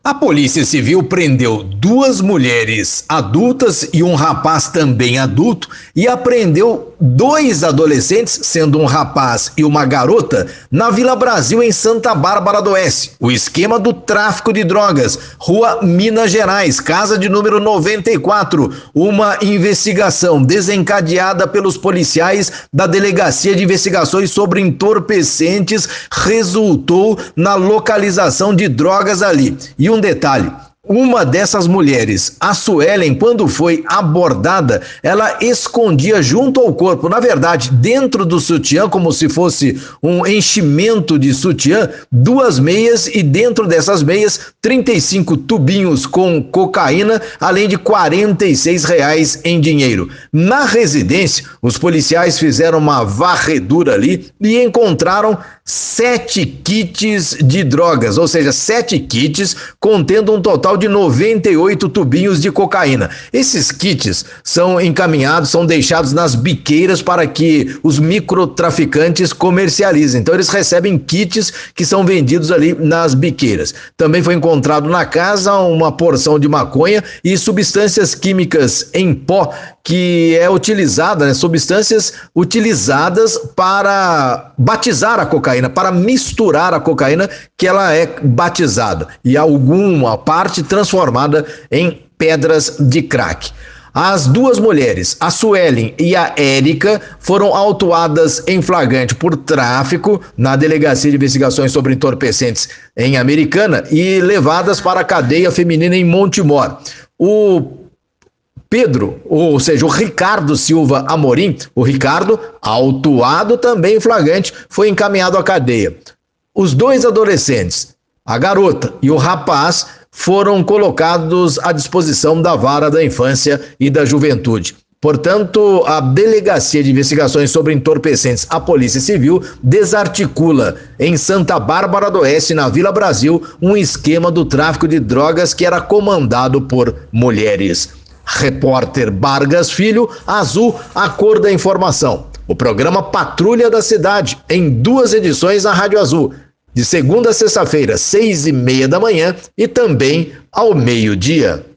A Polícia Civil prendeu 2 mulheres adultas e um rapaz também adulto e apreendeu 2 adolescentes, sendo um rapaz e uma garota, na Vila Brasil, em Santa Bárbara do Oeste. O esquema do tráfico de drogas, Rua Minas Gerais, casa de número 94. Uma investigação desencadeada pelos policiais da Delegacia de Investigações sobre Entorpecentes resultou na localização de drogas ali. E um detalhe: uma dessas mulheres, a Suelen, quando foi abordada, ela escondia junto ao corpo, na verdade, dentro do sutiã, como se fosse um enchimento de sutiã, 2 meias e dentro dessas meias, 35 tubinhos com cocaína, além de R$ 46 em dinheiro. Na residência, os policiais fizeram uma varredura ali e encontraram 7 kits de drogas, ou seja, 7 kits contendo um total de 98 tubinhos de cocaína. Esses kits são encaminhados, são deixados nas biqueiras para que os microtraficantes comercializem. Então eles recebem kits que são vendidos ali nas biqueiras. Também foi encontrado na casa uma porção de maconha e substâncias químicas em pó, que é utilizada, né, substâncias utilizadas para batizar a cocaína, para misturar a cocaína, que ela é batizada, e alguma parte transformada em pedras de crack. As 2 mulheres, a Suelen e a Érica, foram autuadas em flagrante por tráfico na Delegacia de Investigações sobre Entorpecentes em Americana e levadas para a cadeia feminina em Montemor. O Pedro, ou seja, o Ricardo Silva Amorim, o Ricardo, autuado também em flagrante, foi encaminhado à cadeia. Os 2 adolescentes, a garota e o rapaz, foram colocados à disposição da Vara da Infância e da Juventude. Portanto, a Delegacia de Investigações sobre Entorpecentes, a Polícia Civil, desarticula em Santa Bárbara do Oeste, na Vila Brasil, um esquema do tráfico de drogas que era comandado por mulheres. Repórter Vargas Filho, Azul, a cor da informação. O programa Patrulha da Cidade, em 2 edições na Rádio Azul, de segunda a sexta-feira, 6:30 da manhã e também ao meio-dia.